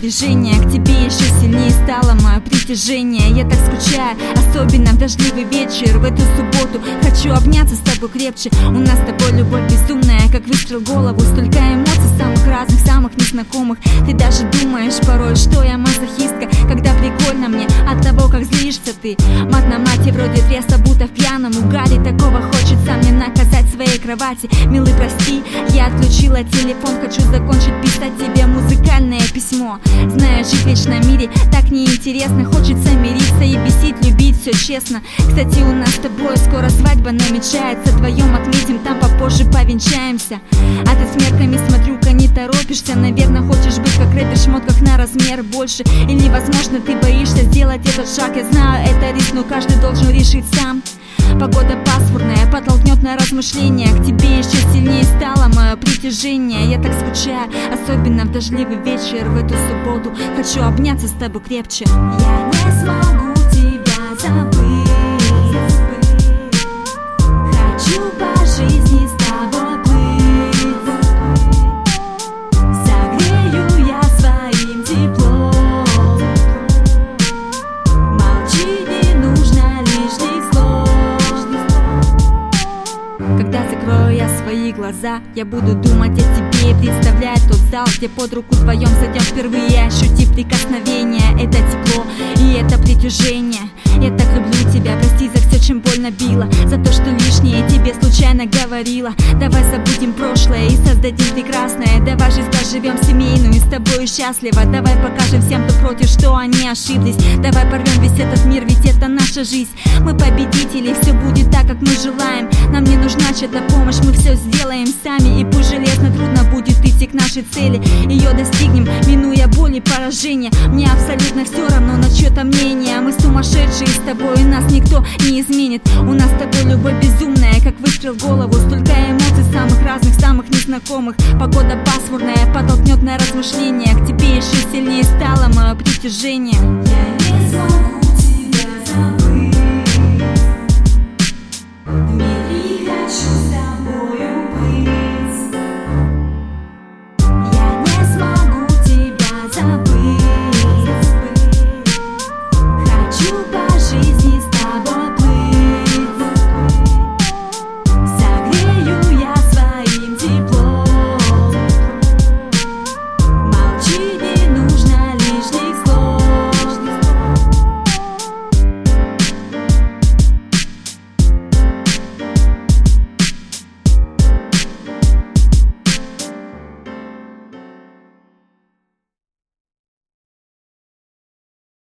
напряжение. К тебе еще сильнее стало мое притяжение. Я так скучаю, особенно в дождливый вечер. В эту субботу хочу обняться с тобой крепче. У нас с тобой любовь безумная, как выстрел в голову. Столько эмоций самых разных, самых незнакомых. Ты даже думаешь порой, что я мазохистка, когда прикольно мне от того, как злишься ты. Мат на мате, вроде тряса, будто в пьяном угаре. Такого хочется мне наказать в своей кровати. Милый, прости, я отключила телефон. Хочу закончить писать тебе музыкальное письмо. Знаю, жить в вечном мире так неинтересно. Хочется мириться и бесить, любить, все честно. Кстати, у нас с тобой скоро свадьба намечается. Вдвоем отметим, там попозже повенчаемся. А ты с мерками, смотрю-ка, не торопишься. Наверное, хочешь быть как рэпер, в шмотках на размер больше. Или, возможно, ты боишься сделать этот шаг. Я знаю, это риск, но каждый должен решить сам. Погода пасмурная, подтолкнет на размышления. К тебе еще сильнее стало мое притяжение. Я так скучаю, особенно в дождливый вечер. В эту субботу хочу обняться с тобой крепче. Я не смогу тебя забыть. Хочу по жизни с тобой плыть. Согрею я своим теплом. Молчи, не нужно лишних слов. Когда закрою я свои глаза, я буду думать о тебе и представлять тот зал, где под руку вдвоем зайдем впервые, ощутив прикосновение. Это тепло и это притяжение. Я так люблю тебя, прости за все, чем больно било, за то, что лишнее тебе случайно говорила. Давай забудем прошлое и создадим прекрасное. Давай жизнь проживем семейную, с тобой счастливо. Давай покажем всем, кто против, что они ошиблись. Давай порвем весь этот мир, ведь это наша жизнь. Мы победители, все будет так, как мы желаем. Нам не нужна чья-то помощь, мы все сделаем сами. И пусть железно трудно будет идти к нашей цели, ее достигнем, минуя боль и поражение. Мне абсолютно все равно на чье-то мнение. Мы сумасшедшие с тобой, и нас никто не изменит. У нас с тобой любовь безумная, как выстрел в голову. Столько эмоций самых разных, самых незнакомых. Погода пасмурная, подтолкнет на размышления. К тебе еще сильнее стало мое притяжение. Я не смогу